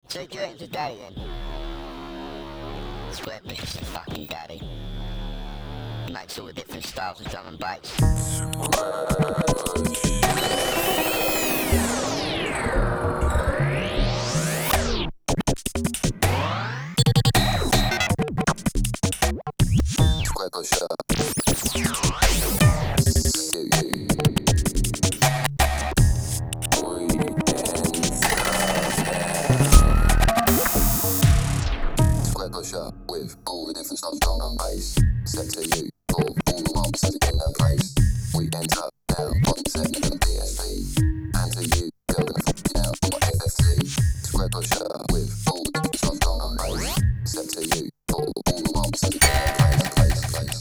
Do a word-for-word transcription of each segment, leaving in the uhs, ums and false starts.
So you're into daddy then? Square bitch and fucking daddy. Makes all the different styles of drum and bass. Square pusher. Square pusher with all the different styles of drum and bass. Set to you for all the ones that are in their place. We enter now on setting the D S P. And to you, you're gonna fuck it out on my F F T. Square pusher with all the different styles of drum and bass. Set to you for all the ones that are in their place, place, place.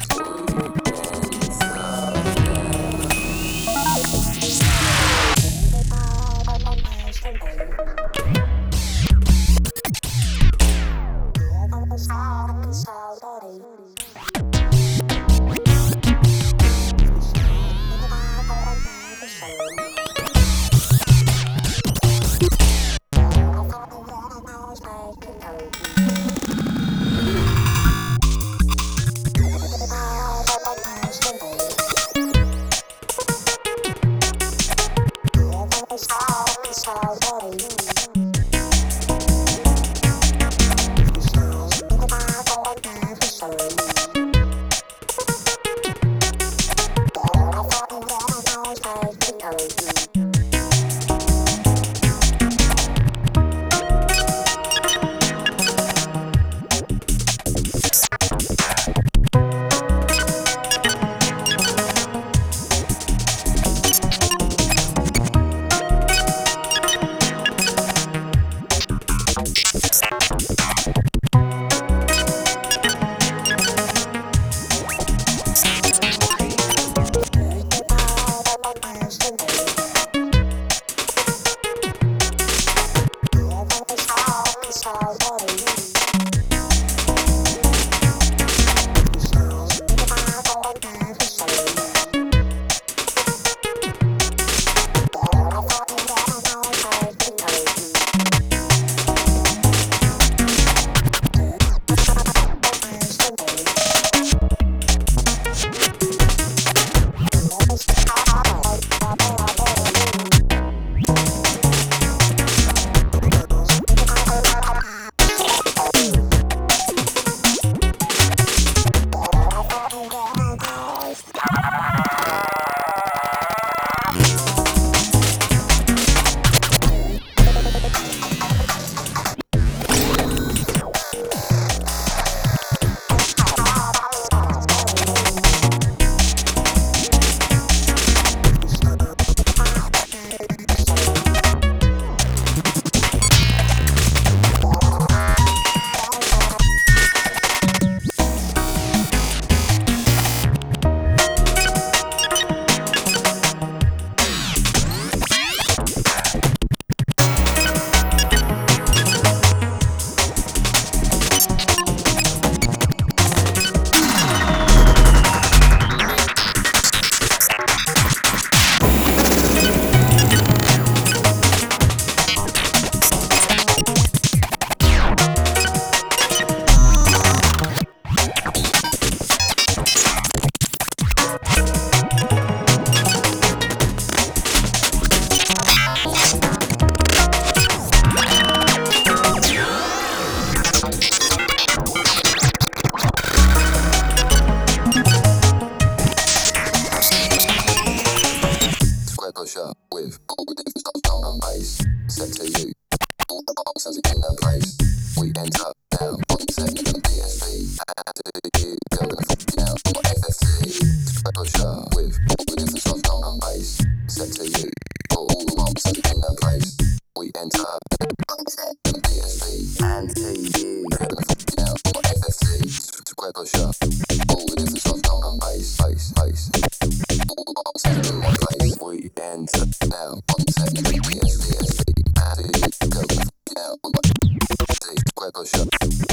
Pusher with all the different styles of drum and bass. Set to you, all the box as it in their place. We enter now on setting the D S P. And to you, you're gonna fuck it out on my F F T. Square pusher with all the different styles of drum and bass. Set to you, for all the box as it in their place. We enter on setting the D S P. And to you, you're gonna fuck it out on my F F T. Square pusher, all the different styles of drum and bass. Bass, bass. All the box as it in their place. We enter now on setting the D S P. And to you, you're gonna fuck it out on my F F T. Square pusher.